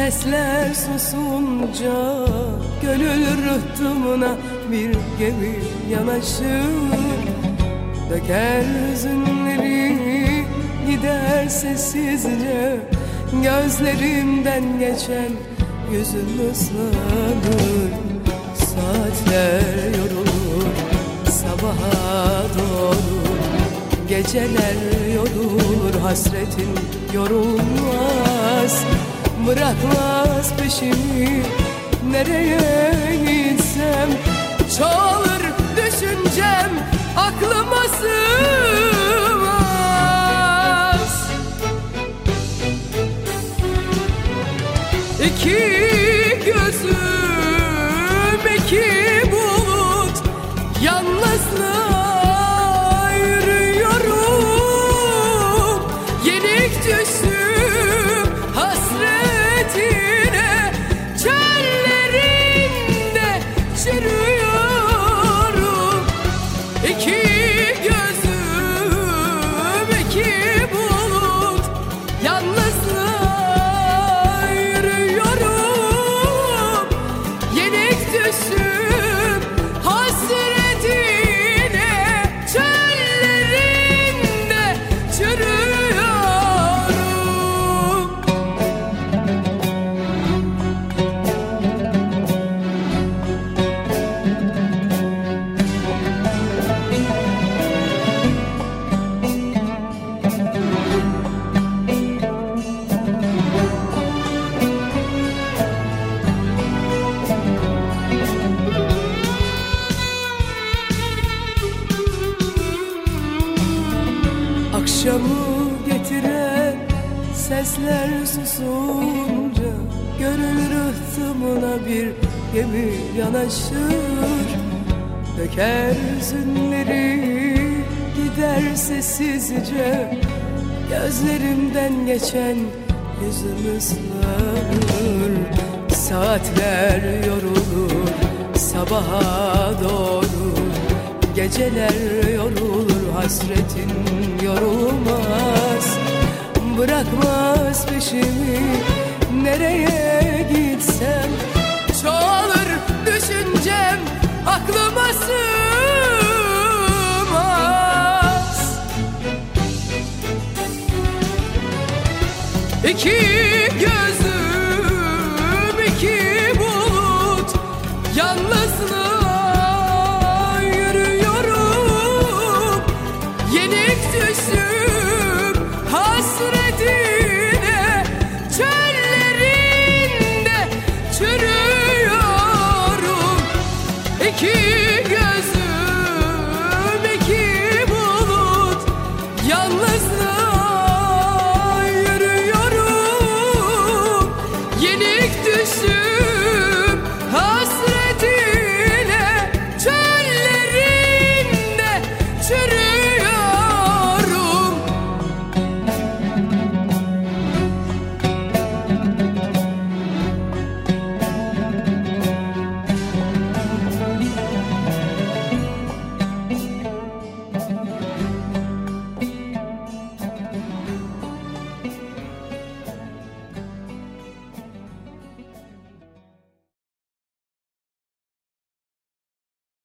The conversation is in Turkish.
Sesler susunca gönül rıhtımına bir gemi yanaşır. Döker hüzünleri gider sessizce, gözlerimden geçen yüzüm ıslanır. Saatler yorulur sabaha doğru, geceler yorulur hasretin yorulmaz. Bırakmaz peşimi nereye gitsem, çoğalır düşüncem aklıma sığmaz. İki gözüm iki bulut, yalnızlığa yürüyorum. Yenik düştüm hasretine, çöllerinde çürüyorum. İki gözüm iki bulut, yalnızlığa yürüyorum. Yenik düştüm hasretine, çöllerinde çürüyorum. Akşamı getiren sesler susunca, gönül rıhtımına bir gemi yanaşır. Döker hüzünleri gider sessizce, gözlerimden geçen yüzüm ıslanır. Saatler yorulur sabaha doğru, geceler yorulur hasretin yorulmaz. Bırakmaz peşimi nereye gitsem, çoğalır düşüncem aklıma sığmaz. İki gözüm iki bulut, yalnızlığa yürüyorum. Yenik düştüm hasretine, çöllerinde çürüyorum. İki gözüm iki bulut, yalnız